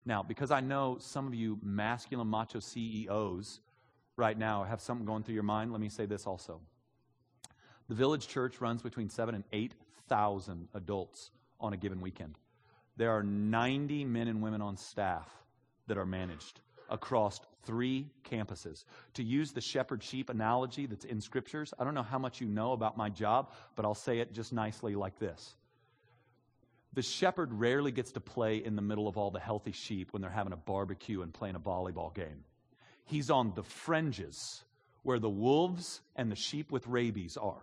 Now, because I know some of you masculine macho CEOs right now have something going through your mind, let me say this also. The Village Church runs between 7,000 and 8,000 adults on a given weekend. There are 90 men and women on staff that are managed across 3 campuses. To use the shepherd-sheep analogy that's in Scriptures, I don't know how much you know about my job, but I'll say it just nicely like this. The shepherd rarely gets to play in the middle of all the healthy sheep when they're having a barbecue and playing a volleyball game. He's on the fringes where the wolves and the sheep with rabies are.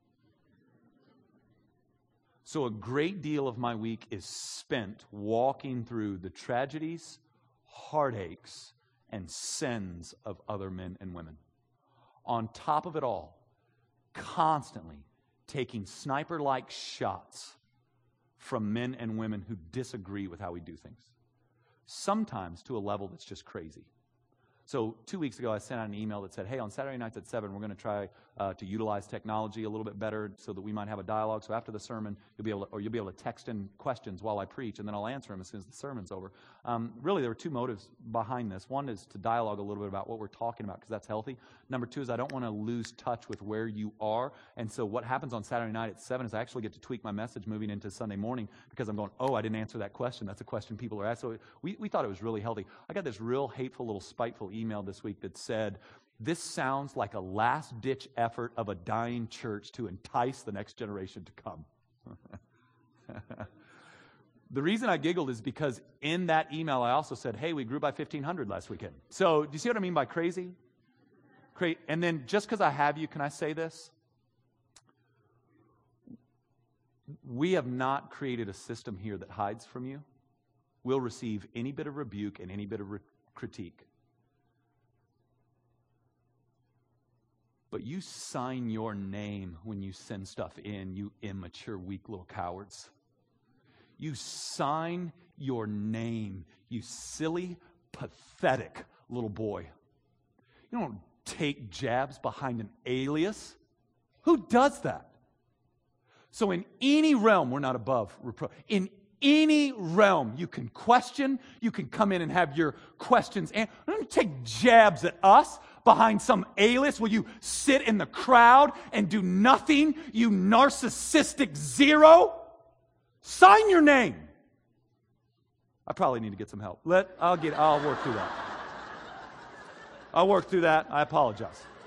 So a great deal of my week is spent walking through the tragedies, heartaches, and sins of other men and women. On top of it all, constantly taking sniper-like shots from men and women who disagree with how we do things. Sometimes to a level that's just crazy. So 2 weeks ago, I sent out an email that said, hey, on Saturday nights at 7, we're going to try to utilize technology a little bit better so that we might have a dialogue. So after the sermon, you'll be able to text in questions while I preach, and then I'll answer them as soon as the sermon's over. Really, there were 2 motives behind this. One is to dialogue a little bit about what we're talking about, because that's healthy. Number 2 is I don't want to lose touch with where you are. And so what happens on Saturday night at 7 is I actually get to tweak my message moving into Sunday morning, because I'm going, oh, I didn't answer that question. That's a question people are asking. So we thought it was really healthy. I got this real hateful, little spiteful email this week that said, this sounds like a last-ditch effort of a dying church to entice the next generation to come. The reason I giggled is because in that email I also said, hey, we grew by 1,500 last weekend. So do you see what I mean by crazy? And then just because I have you, can I say this? We have not created a system here that hides from you. We'll receive any bit of rebuke and any bit of critique. But you sign your name when you send stuff in, you immature, weak little cowards. You sign your name, you silly, pathetic little boy. You don't take jabs behind an alias. Who does that? So in any realm, we're not above reproach. In any realm, you can question, you can come in and have your questions. And don't take jabs at us behind some alias. Will you sit in the crowd and do nothing, you narcissistic zero? Sign your name. I probably need to get some help. I'll work through that. I apologize.